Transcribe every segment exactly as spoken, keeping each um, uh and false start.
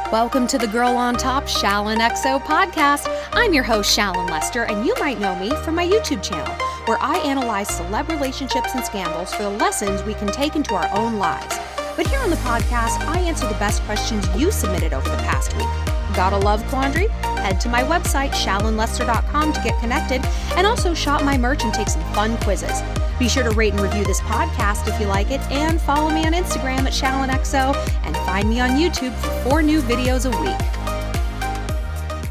Welcome to the Girl on Top Shallon X O podcast. I'm your host, Shallon Lester, and you might know me from my YouTube channel, where I analyze celeb relationships and scandals for the lessons we can take into our own lives. But here on the podcast, I answer the best questions you submitted over the past week. Got a love quandary? Head to my website, shallon lester dot com, to get connected, and also shop my merch and take some fun quizzes. Be sure to rate and review this podcast if you like it, and follow me on Instagram at Shallon X O, and find me on YouTube for four new videos a week.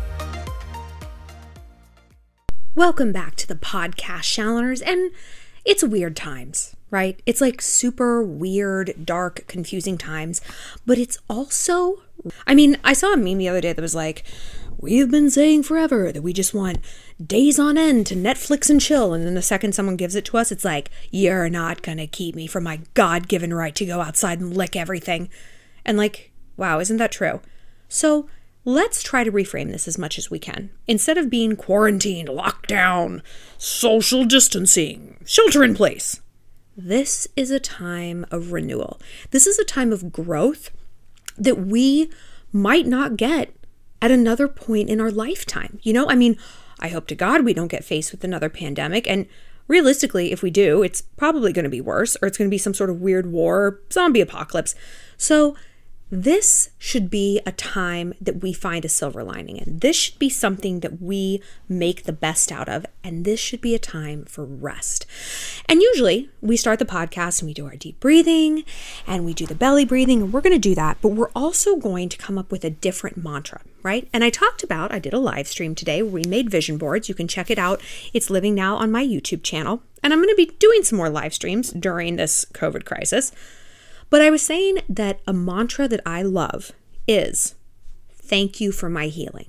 Welcome back to the podcast, Shalloners, and it's weird times, right? It's like super weird, dark, confusing times, but it's also, I mean, I saw a meme the other day that was like, we've been saying forever that we just want days on end to Netflix and chill. And then the second someone gives it to us, it's like, you're not going to keep me from my God-given right to go outside and lick everything. And like, wow, isn't that true? So let's try to reframe this as much as we can. Instead of being quarantined, locked down, social distancing, shelter in place, this is a time of renewal. This is a time of growth that we might not get at another point in our lifetime. You know, I mean, I hope to God we don't get faced with another pandemic. And realistically, if we do, it's probably going to be worse, or it's going to be some sort of weird war or zombie apocalypse. So this should be a time that we find a silver lining in. This should be something that we make the best out of. And this should be a time for rest. And usually we start the podcast and we do our deep breathing and we do the belly breathing, and we're going to do that. But we're also going to come up with a different mantra, right? And I talked about, I did a live stream today where we made vision boards. You can check it out. It's living now on my YouTube channel. And I'm going to be doing some more live streams during this COVID crisis. But I was saying that a mantra that I love is, thank you for my healing.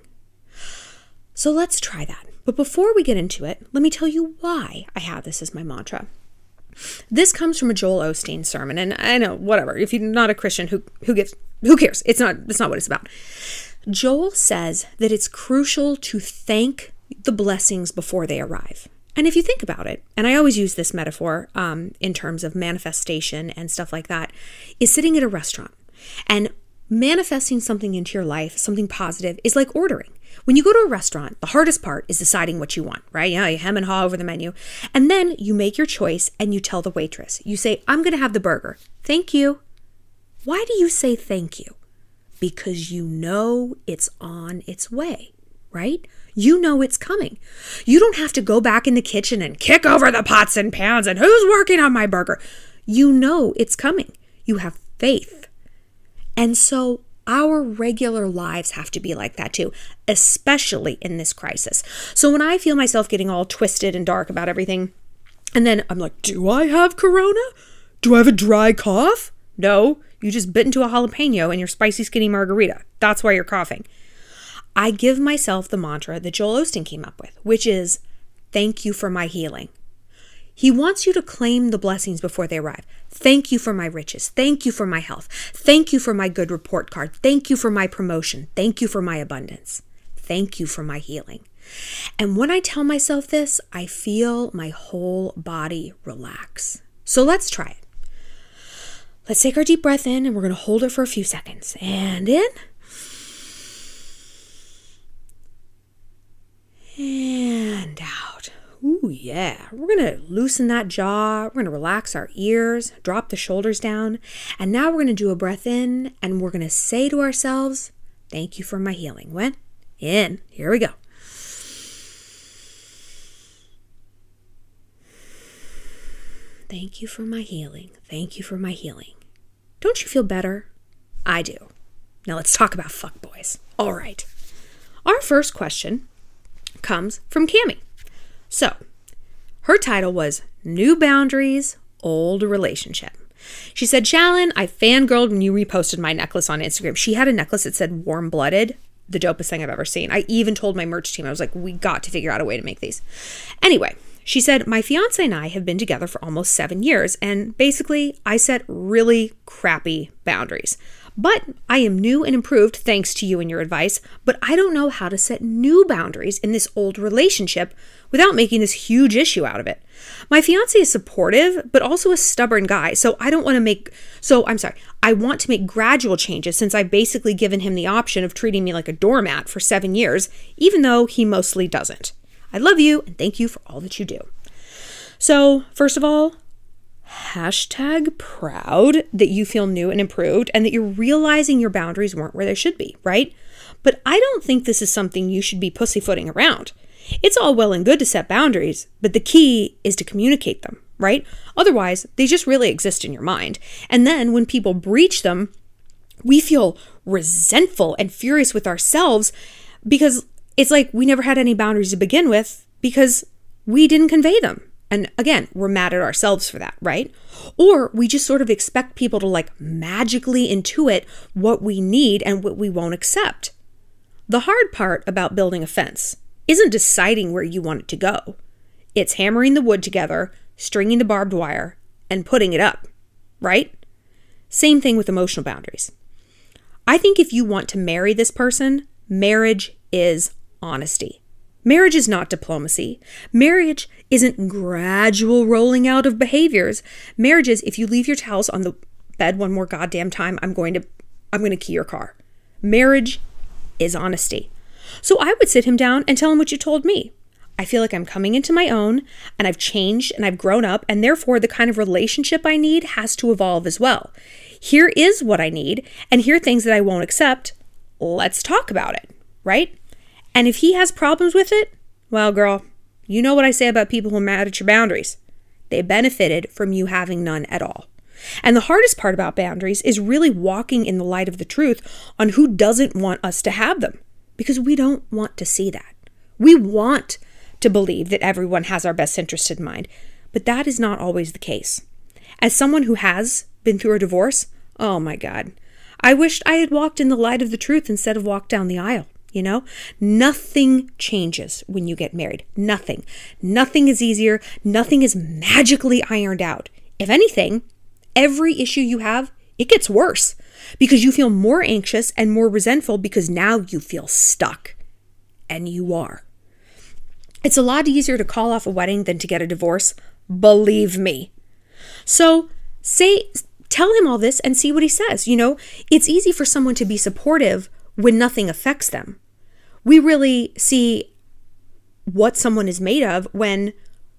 So let's try that. But before we get into it, let me tell you why I have this as my mantra. This comes from a Joel Osteen sermon, and I know, whatever, if you're not a Christian, who who gives, who cares? It's not, it's not what it's about. Joel says that it's crucial to thank the blessings before they arrive. And if you think about it, and I always use this metaphor um, in terms of manifestation and stuff like that, is sitting at a restaurant and manifesting something into your life, something positive, is like ordering. When you go to a restaurant, the hardest part is deciding what you want, right? Yeah, you hem and haw over the menu. And then you make your choice and you tell the waitress. You say, I'm going to have the burger. Thank you. Why do you say thank you? Because you know it's on its way, right? You know it's coming. You don't have to go back in the kitchen and kick over the pots and pans and who's working on my burger. You know it's coming. You have faith. And so our regular lives have to be like that too, especially in this crisis. So when I feel myself getting all twisted and dark about everything, and then I'm like, do I have corona? Do I have a dry cough? No, you just bit into a jalapeno in your spicy skinny margarita. That's why you're coughing. I give myself the mantra that Joel Osteen came up with, which is, thank you for my healing. He wants you to claim the blessings before they arrive. Thank you for my riches. Thank you for my health. Thank you for my good report card. Thank you for my promotion. Thank you for my abundance. Thank you for my healing. And when I tell myself this, I feel my whole body relax. So let's try it. Let's take our deep breath in, and we're going to hold it for a few seconds. And in. And out. Ooh, yeah. We're going to loosen that jaw. We're going to relax our ears, drop the shoulders down. And now we're going to do a breath in, and we're going to say to ourselves, thank you for my healing. When? In. Here we go. Thank you for my healing. Thank you for my healing. Don't you feel better? I do. Now let's talk about fuckboys. All right. Our first question comes from Cammie. So, her title was New Boundaries, Old Relationship. She said, Shallon, I fangirled when you reposted my necklace on Instagram. She had a necklace that said warm blooded, the dopest thing I've ever seen. I even told my merch team, I was like, we got to figure out a way to make these. Anyway, she said, my fiance and I have been together for almost seven years, and basically I set really crappy boundaries. But I am new and improved thanks to you and your advice, but I don't know how to set new boundaries in this old relationship without making this huge issue out of it. My fiance is supportive, but also a stubborn guy. So I don't want to make, so I'm sorry, I want to make gradual changes since I've basically given him the option of treating me like a doormat for seven years, even though he mostly doesn't. I love you and thank you for all that you do. So first of all, hashtag proud that you feel new and improved and that you're realizing your boundaries weren't where they should be, right? But I don't think this is something you should be pussyfooting around. It's all well and good to set boundaries, but the key is to communicate them, right? Otherwise, they just really exist in your mind. And then when people breach them, we feel resentful and furious with ourselves because it's like we never had any boundaries to begin with because we didn't convey them. And again, we're mad at ourselves for that, right? Or we just sort of expect people to like magically intuit what we need and what we won't accept. The hard part about building a fence isn't deciding where you want it to go. It's hammering the wood together, stringing the barbed wire, and putting it up, right? Same thing with emotional boundaries. I think if you want to marry this person, marriage is honesty. Marriage is not diplomacy. Marriage isn't gradual rolling out of behaviors. Marriage is if you leave your towels on the bed one more goddamn time, I'm going to I'm going to key your car. Marriage is honesty. So I would sit him down and tell him what you told me. I feel like I'm coming into my own and I've changed and I've grown up and therefore the kind of relationship I need has to evolve as well. Here is what I need and here are things that I won't accept. Let's talk about it, right? And if he has problems with it, well, girl, you know what I say about people who are mad at your boundaries. They benefited from you having none at all. And the hardest part about boundaries is really walking in the light of the truth on who doesn't want us to have them, because we don't want to see that. We want to believe that everyone has our best interest in mind, but that is not always the case. As someone who has been through a divorce, oh my God, I wished I had walked in the light of the truth instead of walked down the aisle. You know, nothing changes when you get married. Nothing. Nothing is easier. Nothing is magically ironed out. If anything, every issue you have, it gets worse because you feel more anxious and more resentful because now you feel stuck. And you are. It's a lot easier to call off a wedding than to get a divorce. Believe me. So say, tell him all this and see what he says. You know, it's easy for someone to be supportive when nothing affects them. We really see what someone is made of when,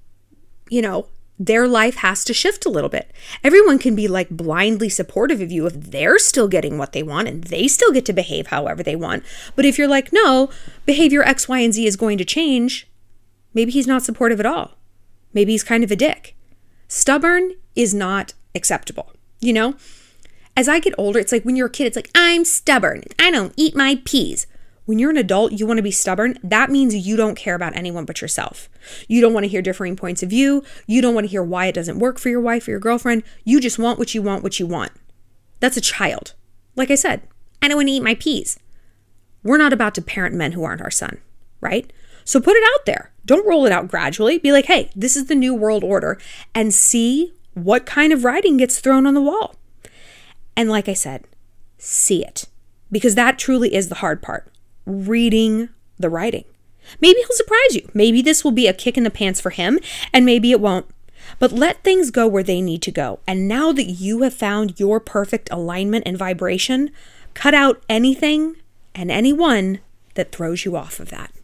you know, their life has to shift a little bit. Everyone can be like blindly supportive of you if they're still getting what they want and they still get to behave however they want. But if you're like, no, behavior X, Y, and Z is going to change, maybe he's not supportive at all. Maybe he's kind of a dick. Stubborn is not acceptable, you know? As I get older, it's like when you're a kid, it's like, I'm stubborn. I don't eat my peas. When you're an adult, you want to be stubborn. That means you don't care about anyone but yourself. You don't want to hear differing points of view. You don't want to hear why it doesn't work for your wife or your girlfriend. You just want what you want, what you want. That's a child. Like I said, I don't want to eat my peas. We're not about to parent men who aren't our son, right? So put it out there. Don't roll it out gradually. Be like, hey, this is the new world order, and see what kind of writing gets thrown on the wall. And like I said, see it, because that truly is the hard part, reading the writing. Maybe he'll surprise you. Maybe this will be a kick in the pants for him, and maybe it won't. But let things go where they need to go. And now that you have found your perfect alignment and vibration, cut out anything and anyone that throws you off of that.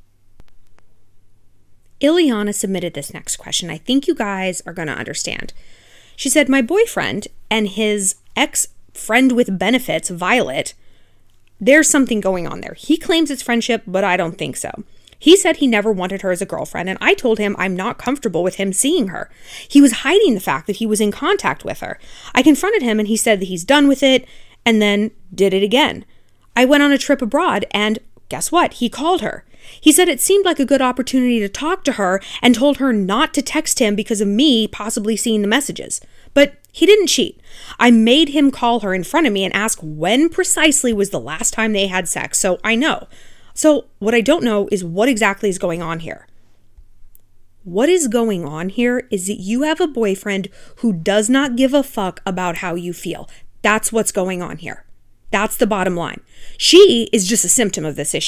Ileana submitted this next question. I think you guys are going to understand. She said, my boyfriend and his ex-friend with benefits, Violet, there's something going on there. He claims it's friendship, but I don't think so. He said he never wanted her as a girlfriend, and I told him I'm not comfortable with him seeing her. He was hiding the fact that he was in contact with her. I confronted him, and he said that he's done with it, and then did it again. I went on a trip abroad, and guess what? He called her. He said it seemed like a good opportunity to talk to her and told her not to text him because of me possibly seeing the messages. But he didn't cheat. I made him call her in front of me and ask when precisely was the last time they had sex, so I know. So what I don't know is what exactly is going on here. What is going on here is that you have a boyfriend who does not give a fuck about how you feel. That's what's going on here. That's the bottom line. She is just a symptom of this issue,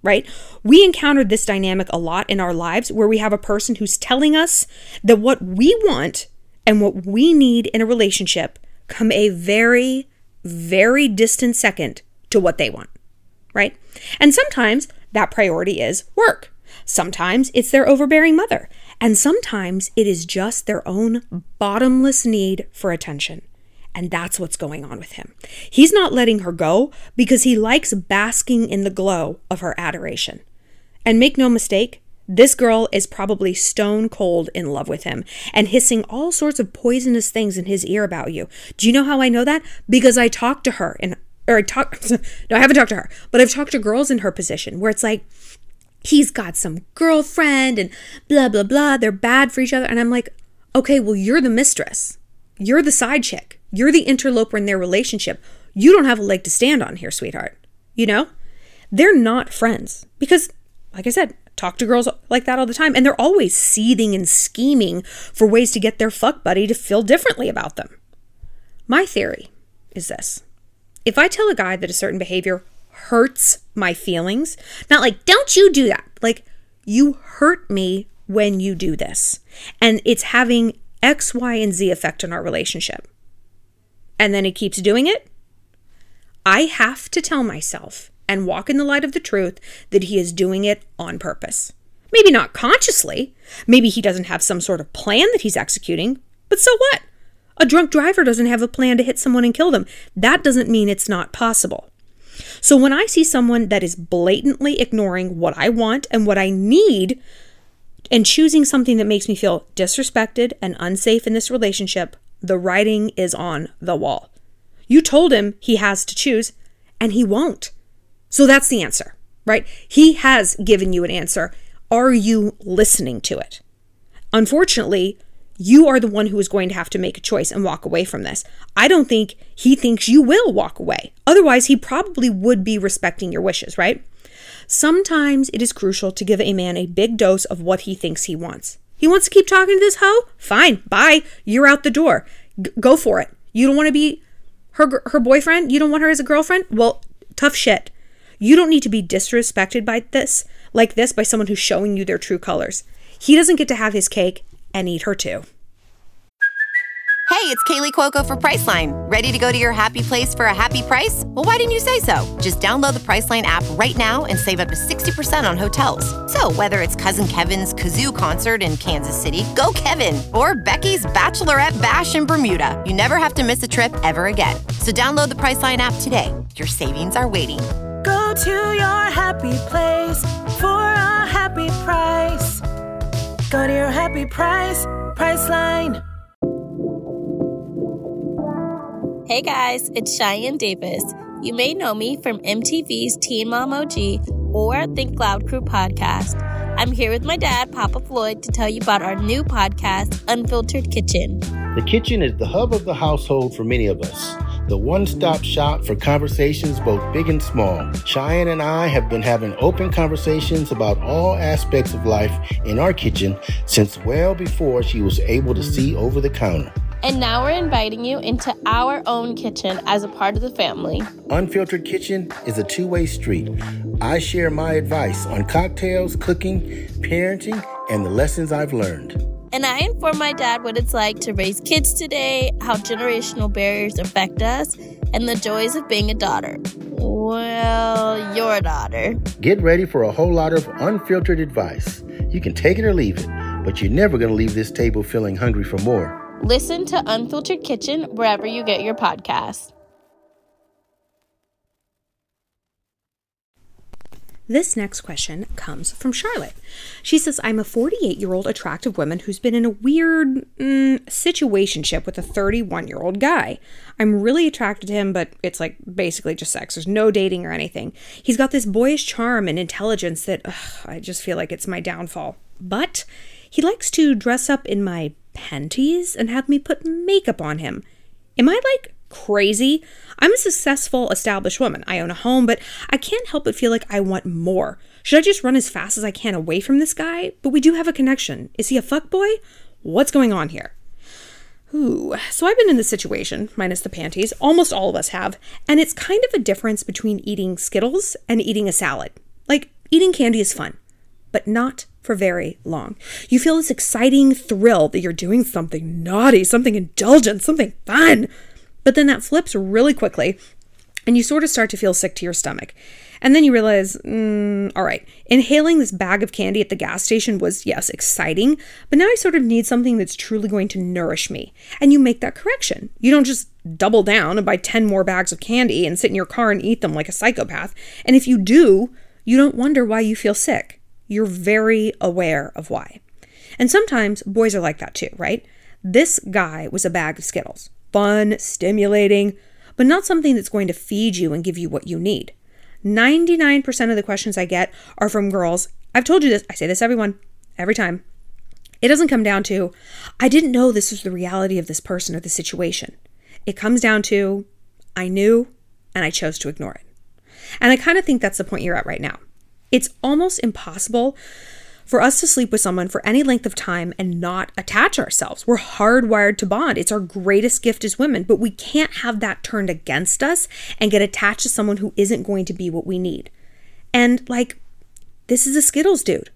right? We encountered this dynamic a lot in our lives where we have a person who's telling us that what we want and what we need in a relationship come a very, very distant second to what they want, right? And sometimes that priority is work. Sometimes it's their overbearing mother. And sometimes it is just their own bottomless need for attention. And that's what's going on with him. He's not letting her go because he likes basking in the glow of her adoration. And make no mistake, this girl is probably stone cold in love with him and hissing all sorts of poisonous things in his ear about you. Do you know how I know that? Because I talked to her and or I talked, no, I haven't talked to her, but I've talked to girls in her position where it's like, he's got some girlfriend and blah, blah, blah. They're bad for each other. And I'm like, okay, well, you're the mistress. You're the side chick. You're the interloper in their relationship. You don't have a leg to stand on here, sweetheart. You know, they're not friends because, like I said, talk to girls like that all the time. And they're always seething and scheming for ways to get their fuck buddy to feel differently about them. My theory is this. If I tell a guy that a certain behavior hurts my feelings, not like, don't you do that. Like, you hurt me when you do this. And it's having X, Y, and Z effect on our relationship. And then he keeps doing it. I have to tell myself and walk in the light of the truth that he is doing it on purpose. Maybe not consciously. Maybe he doesn't have some sort of plan that he's executing. But so what? A drunk driver doesn't have a plan to hit someone and kill them. That doesn't mean it's not possible. So when I see someone that is blatantly ignoring what I want and what I need and choosing something that makes me feel disrespected and unsafe in this relationship, the writing is on the wall. You told him he has to choose, and he won't. So that's the answer, right? He has given you an answer. Are you listening to it? Unfortunately, you are the one who is going to have to make a choice and walk away from this. I don't think he thinks you will walk away. Otherwise, he probably would be respecting your wishes, right? Sometimes it is crucial to give a man a big dose of what he thinks he wants. He wants to keep talking to this hoe? Fine, bye. You're out the door. G- go for it. You don't want to be her her boyfriend? You don't want her as a girlfriend? Well, tough shit. You don't need to be disrespected by this, like this, by someone who's showing you their true colors. He doesn't get to have his cake and eat her too. Hey, it's Kaylee Cuoco for Priceline. Ready to go to your happy place for a happy price? Well, why didn't you say so? Just download the Priceline app right now and save up to sixty percent on hotels. So whether it's Cousin Kevin's Kazoo Concert in Kansas City, go Kevin, or Becky's Bachelorette Bash in Bermuda, you never have to miss a trip ever again. So download the Priceline app today. Your savings are waiting. Go to your happy place for a happy price. Go to your happy price, Priceline. Hey guys, it's Cheyenne Davis. You may know me from M T V's Teen Mom O G or Think Loud Crew podcast. I'm here with my dad, Papa Floyd, to tell you about our new podcast, Unfiltered Kitchen. The kitchen is the hub of the household for many of us. The one-stop shop for conversations both big and small. Cheyenne and I have been having open conversations about all aspects of life in our kitchen since well before she was able to see over the counter. And now we're inviting you into our own kitchen as a part of the family. Unfiltered Kitchen is a two-way street. I share my advice on cocktails, cooking, parenting, and the lessons I've learned. And I inform my dad what it's like to raise kids today, how generational barriers affect us, and the joys of being a daughter. Well, your daughter. Get ready for a whole lot of unfiltered advice. You can take it or leave it, but you're never going to leave this table feeling hungry for more. Listen to Unfiltered Kitchen wherever you get your podcasts. This next question comes from Charlotte. She says, I'm a forty-eight-year-old attractive woman who's been in a weird mm, situationship with a thirty-one-year-old guy. I'm really attracted to him, but it's like basically just sex. There's no dating or anything. He's got this boyish charm and intelligence that ugh, I just feel like it's my downfall. But he likes to dress up in my panties and have me put makeup on him. Am I like crazy? I'm a successful, established woman. I own a home, but I can't help but feel like I want more. Should I just run as fast as I can away from this guy? But we do have a connection. Is he a fuckboy? What's going on here? Ooh, so I've been in this situation, minus the panties. Almost all of us have. And it's kind of a difference between eating Skittles and eating a salad. Like, Eating candy is fun, but not for very long. You feel this exciting thrill that you're doing something naughty, something indulgent, something fun. But then that flips really quickly and you sort of start to feel sick to your stomach. And then you realize, mm, all right, inhaling this bag of candy at the gas station was, yes, exciting, but now I sort of need something that's truly going to nourish me. And you make that correction. You don't just double down and buy ten more bags of candy and sit in your car and eat them like a psychopath. And if you do, you don't wonder why you feel sick. You're very aware of why. And sometimes boys are like that too, right? This guy was a bag of Skittles. Fun, stimulating, but not something that's going to feed you and give you what you need. ninety-nine percent of the questions I get are from girls. I've told you this. I say this everyone, every time. It doesn't come down to, I didn't know this was the reality of this person or the situation. It comes down to, I knew and I chose to ignore it. And I kind of think that's the point you're at right now. It's almost impossible for us to sleep with someone for any length of time and not attach ourselves. We're hardwired to bond. It's our greatest gift as women, but we can't have that turned against us and get attached to someone who isn't going to be what we need. And like, this is a Skittles dude.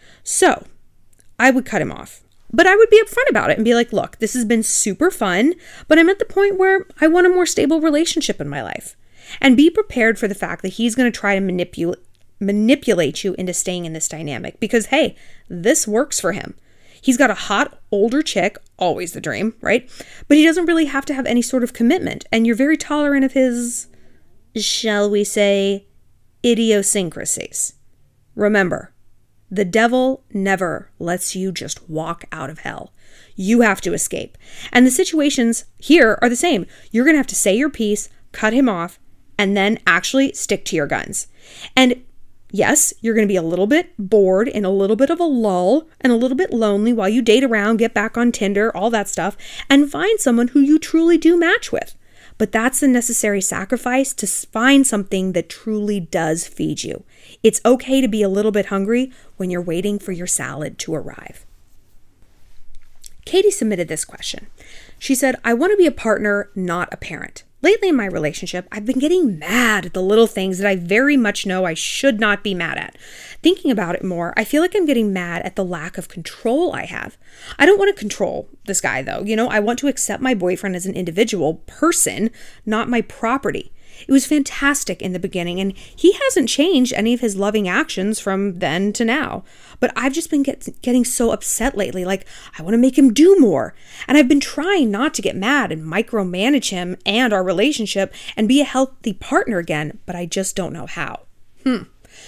So I would cut him off, but I would be upfront about it and be like, look, this has been super fun, but I'm at the point where I want a more stable relationship in my life. And be prepared for the fact that he's going to try to manipulate manipulate you into staying in this dynamic because, hey, this works for him. He's got a hot older chick, always the dream, right? But he doesn't really have to have any sort of commitment. And you're very tolerant of his, shall we say, idiosyncrasies. Remember, the devil never lets you just walk out of hell. You have to escape. And the situations here are the same. You're going to have to say your piece, cut him off, and then actually stick to your guns. And yes, you're going to be a little bit bored and a little bit of a lull and a little bit lonely while you date around, get back on Tinder, all that stuff, and find someone who you truly do match with. But that's the necessary sacrifice to find something that truly does feed you. It's okay to be a little bit hungry when you're waiting for your salad to arrive. Katie submitted this question. She said, I want to be a partner, not a parent. Lately in my relationship, I've been getting mad at the little things that I very much know I should not be mad at. Thinking about it more, I feel like I'm getting mad at the lack of control I have. I don't want to control this guy though. You know, I want to accept my boyfriend as an individual person, not my property. It was fantastic in the beginning, and he hasn't changed any of his loving actions from then to now. But I've just been get, getting so upset lately, like I want to make him do more. And I've been trying not to get mad and micromanage him and our relationship and be a healthy partner again, but I just don't know how. Hmm.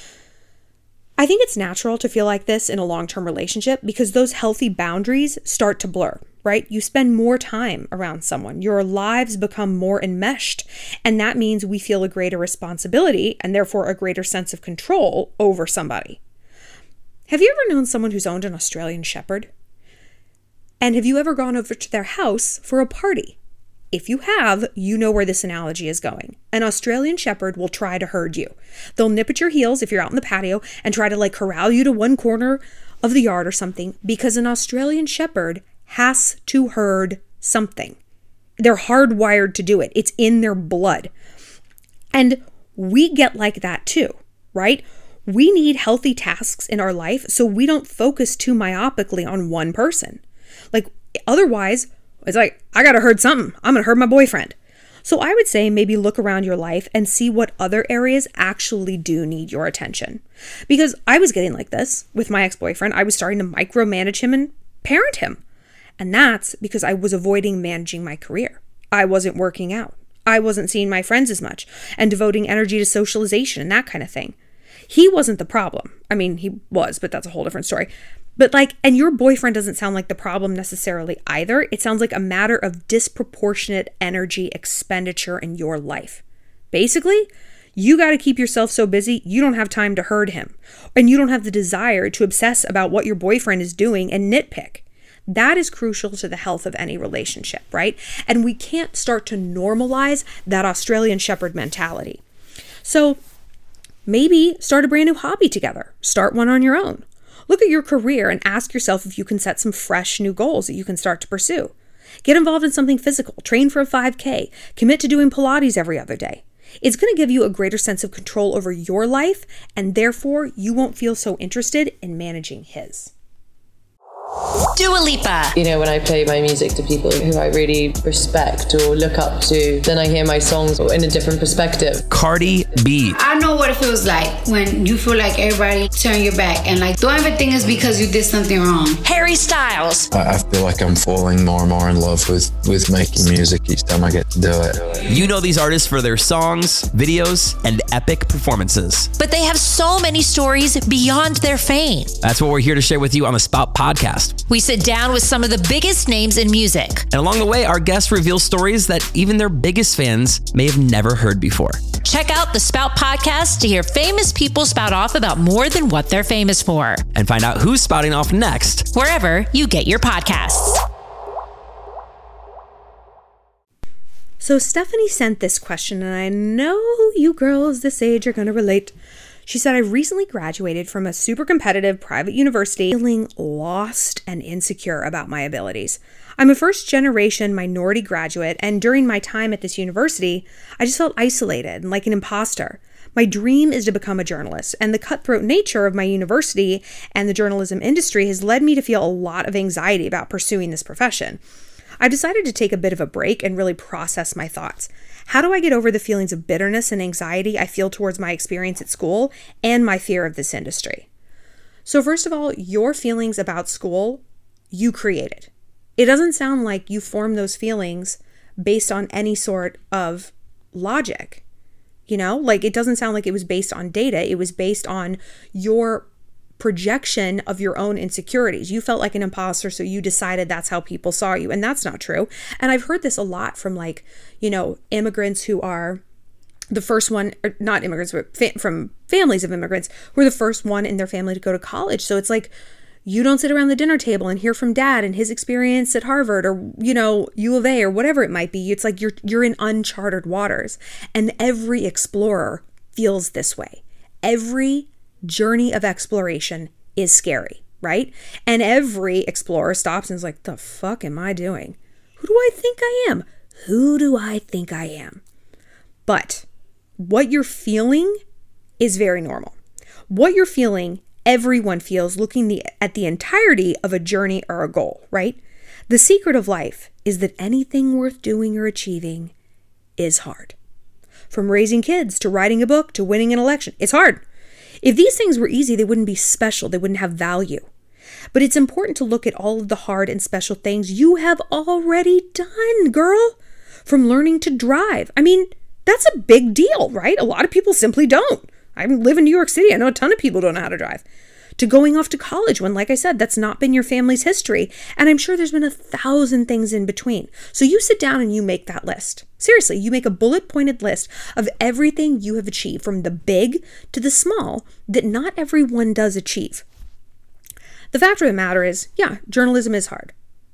I think it's natural to feel like this in a long-term relationship because those healthy boundaries start to blur, right? You spend more time around someone. Your lives become more enmeshed, and that means we feel a greater responsibility and therefore a greater sense of control over somebody. Have you ever known someone who's owned an Australian Shepherd? And have you ever gone over to their house for a party? If you have, you know where this analogy is going. An Australian Shepherd will try to herd you. They'll nip at your heels if you're out in the patio and try to like corral you to one corner of the yard or something because an Australian Shepherd has to herd something. They're hardwired to do it. It's in their blood. And we get like that too, right? We need healthy tasks in our life so we don't focus too myopically on one person. Like otherwise, it's like, I gotta herd something. I'm gonna herd my boyfriend. So I would say maybe look around your life and see what other areas actually do need your attention. Because I was getting like this with my ex-boyfriend. I was starting to micromanage him and parent him. And that's because I was avoiding managing my career. I wasn't working out. I wasn't seeing my friends as much and devoting energy to socialization and that kind of thing. He wasn't the problem. I mean, he was, but that's a whole different story. But like, and your boyfriend doesn't sound like the problem necessarily either. It sounds like a matter of disproportionate energy expenditure in your life. Basically, you got to keep yourself so busy, you don't have time to herd him. And you don't have the desire to obsess about what your boyfriend is doing and nitpick. That is crucial to the health of any relationship, right? And we can't start to normalize that Australian Shepherd mentality. So maybe start a brand new hobby together. Start one on your own. Look at your career and ask yourself if you can set some fresh new goals that you can start to pursue. Get involved in something physical. Train for a five K. Commit to doing Pilates every other day. It's going to give you a greater sense of control over your life, and therefore you won't feel so interested in managing his. Dua Lipa. You know, when I play my music to people who I really respect or look up to, then I hear my songs in a different perspective. Cardi B. I know what it feels like when you feel like everybody turn your back and like, don't ever think it's because you did something wrong. Harry Styles. I, I feel like I'm falling more and more in love with, with making music each time I get to do it. You know these artists for their songs, videos, and epic performances. But they have so many stories beyond their fame. That's what we're here to share with you on the Spout Podcast. We sit down with some of the biggest names in music. And along the way, our guests reveal stories that even their biggest fans may have never heard before. Check out the Spout Podcast to hear famous people spout off about more than what they're famous for. And find out who's spouting off next, wherever you get your podcasts. So Stephanie sent this question, and I know you girls this age are going to relate. She said, I recently graduated from a super competitive private university, feeling lost and insecure about my abilities. I'm a first generation minority graduate, and during my time at this university, I just felt isolated and like an imposter. My dream is to become a journalist, and the cutthroat nature of my university and the journalism industry has led me to feel a lot of anxiety about pursuing this profession. I decided to take a bit of a break and really process my thoughts. How do I get over the feelings of bitterness and anxiety I feel towards my experience at school and my fear of this industry? So first of all, your feelings about school, you created. It doesn't sound like you formed those feelings based on any sort of logic. You know, like it doesn't sound like it was based on data. It was based on your projection of your own insecurities. You felt like an imposter, so you decided that's how people saw you. And that's not true. And I've heard this a lot from like, you know, immigrants who are the first one, or not immigrants, but fa- from families of immigrants who are the first one in their family to go to college. So it's like, you don't sit around the dinner table and hear from dad and his experience at Harvard or, you know, U of A or whatever it might be. It's like you're you're in uncharted waters. And every explorer feels this way. Every journey of exploration is scary, right? And every explorer stops and is like, the fuck am I doing? Who do I think I am? Who do I think I am? But what you're feeling is very normal. What you're feeling, everyone feels looking the, at the entirety of a journey or a goal, right? The secret of life is that anything worth doing or achieving is hard. From raising kids to writing a book to winning an election, it's hard. If these things were easy, they wouldn't be special. They wouldn't have value. But it's important to look at all of the hard and special things you have already done, girl. From learning to drive. I mean, that's a big deal, right? A lot of people simply don't. I live in New York City. I know a ton of people don't know how to drive. To going off to college when, like I said, that's not been your family's history. And I'm sure there's been a thousand things in between. So you sit down and you make that list. Seriously, you make a bullet pointed list of everything you have achieved, from the big to the small, that not everyone does achieve. The fact of the matter is, yeah, journalism is hard.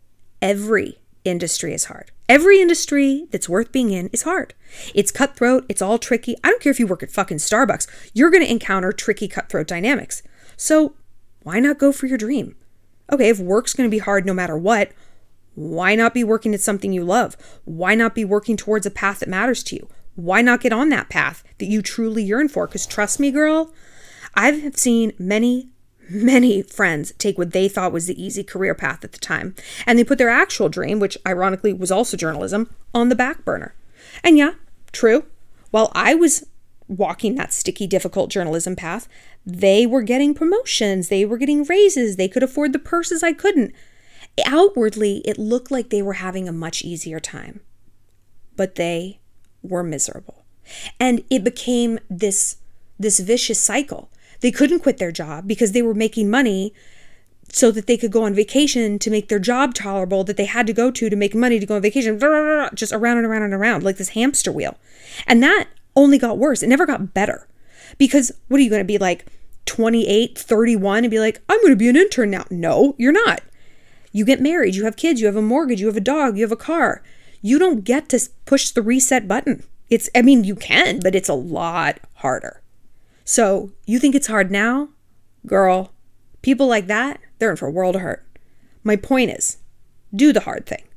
Every industry is hard. Every industry that's worth being in is hard. It's cutthroat. It's all tricky. I don't care if you work at fucking Starbucks. You're going to encounter tricky cutthroat dynamics. So why not go for your dream? Okay, if work's going to be hard no matter what, why not be working at something you love? Why not be working towards a path that matters to you? Why not get on that path that you truly yearn for? Because trust me, girl, I've seen many, many friends take what they thought was the easy career path at the time, and they put their actual dream, which ironically was also journalism, on the back burner. And yeah, true, while I was walking that sticky, difficult journalism path, they were getting promotions, they were getting raises, they could afford the purses I couldn't. Outwardly, it looked like they were having a much easier time, but they were miserable. And it became this, this vicious cycle. They couldn't quit their job because they were making money so that they could go on vacation to make their job tolerable, that they had to go to to make money to go on vacation, just around and around and around like this hamster wheel. And that only got worse. It never got better. Because what are you going to be like twenty-eight, thirty-one and be like, I'm going to be an intern now? No, you're not. You get married, you have kids, you have a mortgage, you have a dog, you have a car. You don't get to push the reset button. It's, I mean, you can, but it's a lot harder. So you think it's hard now? Girl, people like that, they're in for a world of hurt. My point is, do the hard thing.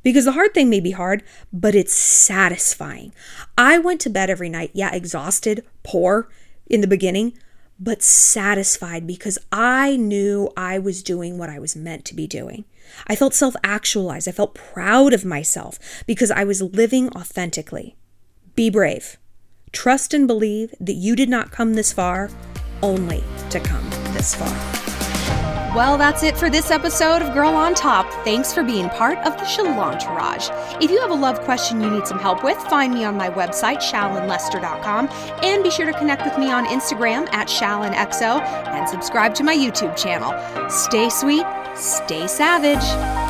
Because the hard thing may be hard, but it's satisfying. I went to bed every night, yeah, exhausted, poor in the beginning, but satisfied because I knew I was doing what I was meant to be doing. I felt self-actualized. I felt proud of myself because I was living authentically. Be brave. Trust and believe that you did not come this far only to come this far. Well, that's it for this episode of Girl on Top. Thanks for being part of the Shalantourage. If you have a love question you need some help with, find me on my website, shallon lester dot com, and be sure to connect with me on Instagram at shallonxo and subscribe to my YouTube channel. Stay sweet, stay savage.